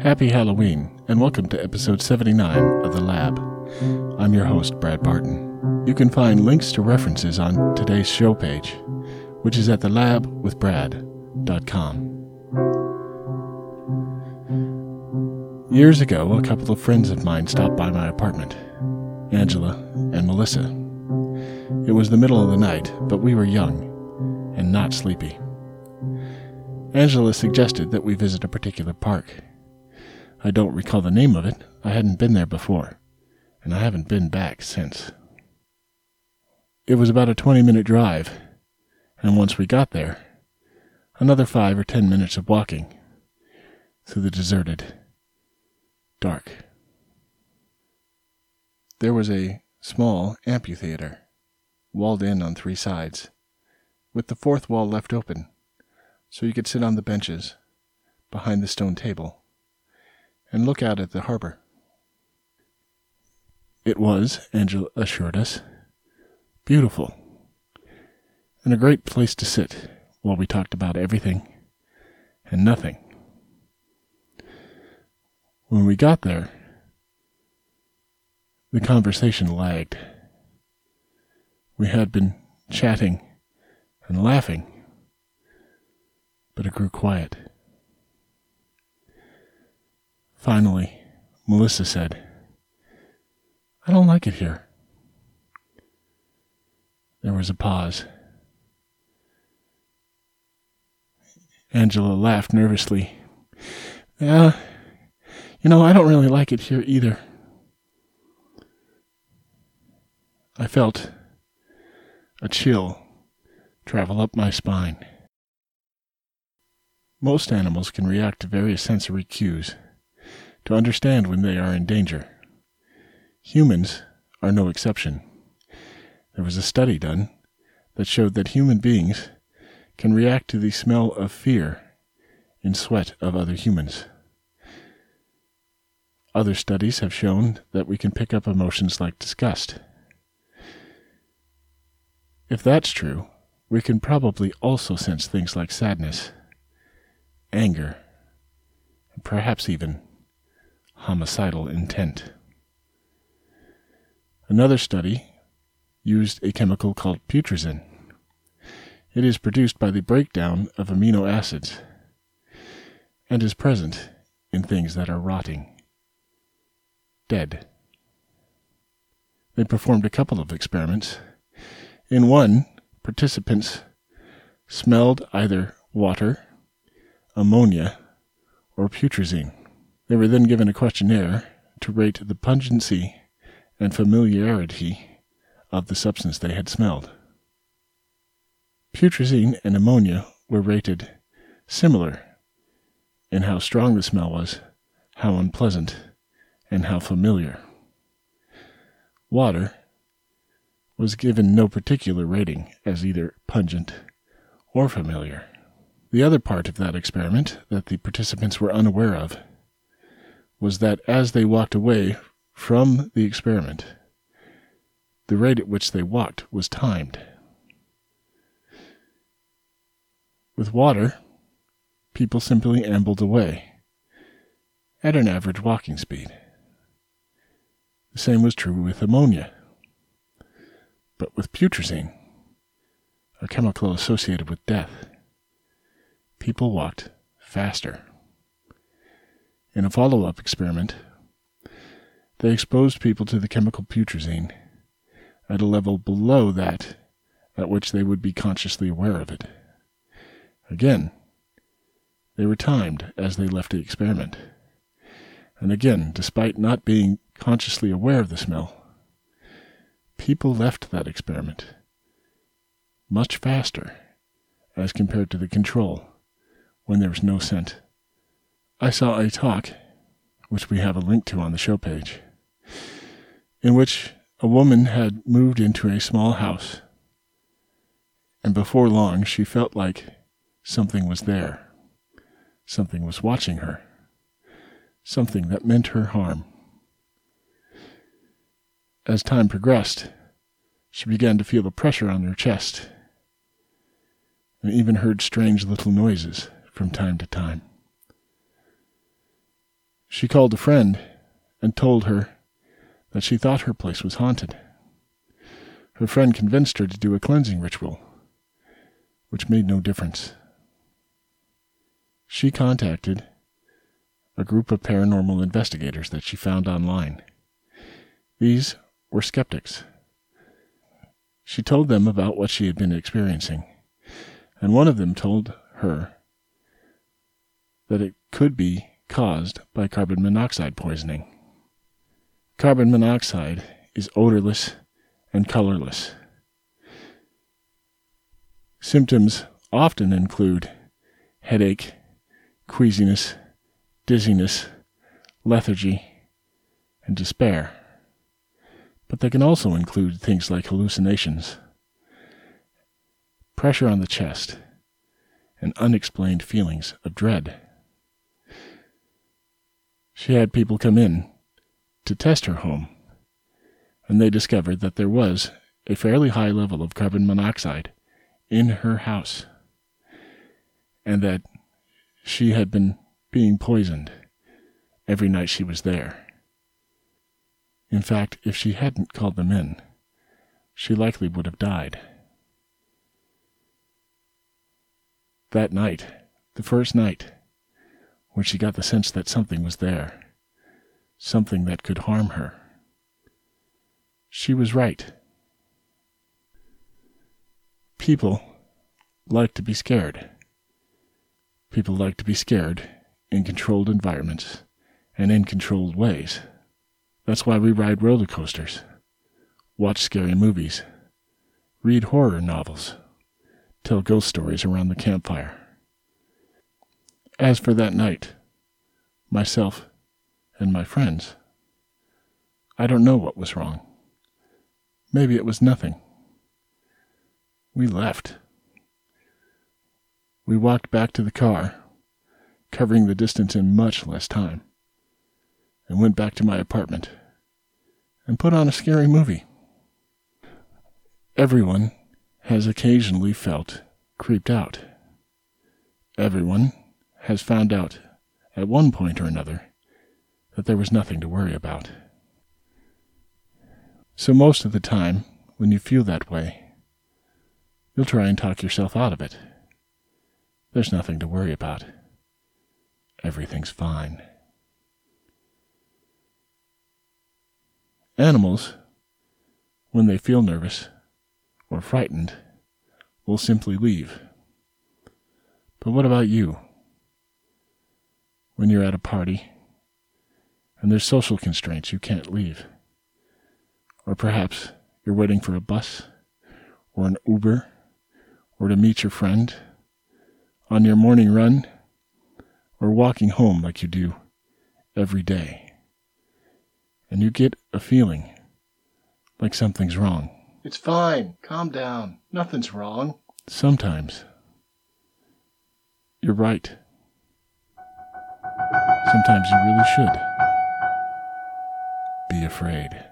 Happy Halloween, and welcome to episode 79 of The Lab. I'm your host, Brad Barton. You can find links to references on today's show page, which is at thelabwithbrad.com. Years ago, a couple of friends of mine stopped by my apartment, Angela and Melissa. It was the middle of the night, but we were young and not sleepy. Angela suggested that we visit a particular park. I don't recall the name of it. I hadn't been there before, and I haven't been back since. It was about a 20-minute drive, and once we got there, another 5 or 10 minutes of walking through the deserted, dark. There was a small amphitheater, walled in on 3 sides, with the 4th wall left open, so you could sit on the benches behind the stone table and look out at the harbor. It was, Angela assured us, beautiful, and a great place to sit while we talked about everything and nothing. When we got there, the conversation lagged. We had been chatting and laughing, but it grew quiet. Finally, Melissa said, "I don't like it here." There was a pause. Angela laughed nervously. I don't really like it here either." I felt a chill travel up my spine. Most animals can react to various sensory cues to understand when they are in danger. Humans are no exception. There was a study done that showed that human beings can react to the smell of fear in sweat of other humans. Other studies have shown that we can pick up emotions like disgust. If that's true, we can probably also sense things like sadness, anger, and perhaps even homicidal intent. Another study used a chemical called putrescine. It is produced by the breakdown of amino acids and is present in things that are rotting, dead. They performed a couple of experiments. In one, participants smelled either water, ammonia, or putrescine. They were then given a questionnaire to rate the pungency and familiarity of the substance they had smelled. Putrescine and ammonia were rated similar in how strong the smell was, how unpleasant, and how familiar. Water was given no particular rating as either pungent or familiar. The other part of that experiment that the participants were unaware of was that as they walked away from the experiment, the rate at which they walked was timed. With water, people simply ambled away at an average walking speed. The same was true with ammonia. But with putrescine, a chemical associated with death, people walked faster. In a follow-up experiment, they exposed people to the chemical putrescine at a level below that at which they would be consciously aware of it. Again, they were timed as they left the experiment. And again, despite not being consciously aware of the smell, people left that experiment much faster as compared to the control when there was no scent. I saw a talk, which we have a link to on the show page, in which a woman had moved into a small house, and before long she felt like something was there. Something was watching her. Something that meant her harm. As time progressed, she began to feel a pressure on her chest, and even heard strange little noises from time to time. She called a friend and told her that she thought her place was haunted. Her friend convinced her to do a cleansing ritual, which made no difference. She contacted a group of paranormal investigators that she found online. These were skeptics. She told them about what she had been experiencing, and one of them told her that it could be caused by carbon monoxide poisoning. Carbon monoxide is odorless and colorless. Symptoms often include headache, queasiness, dizziness, lethargy, and despair. But they can also include things like hallucinations, pressure on the chest, and unexplained feelings of dread. She had people come in to test her home, and they discovered that there was a fairly high level of carbon monoxide in her house, and that she had been being poisoned every night she was there. In fact, if she hadn't called them in, she likely would have died. That night, the first night, when she got the sense that something was there, something that could harm her, she was right. People like to be scared. People like to be scared in controlled environments and in controlled ways. That's why we ride roller coasters, watch scary movies, read horror novels, tell ghost stories around the campfire. As for that night, myself and my friends, I don't know what was wrong. Maybe it was nothing. We left. We walked back to the car, covering the distance in much less time, and went back to my apartment and put on a scary movie. Everyone has occasionally felt creeped out. Everyone has found out at one point or another that there was nothing to worry about. So most of the time, when you feel that way, you'll try and talk yourself out of it. There's nothing to worry about. Everything's fine. Animals, when they feel nervous or frightened, will simply leave. But what about you? When you're at a party and there's social constraints, you can't leave. Or perhaps you're waiting for a bus or an Uber or to meet your friend on your morning run or walking home like you do every day. And you get a feeling like something's wrong. It's fine. Calm down. Nothing's wrong. Sometimes you're right. Sometimes you really should be afraid.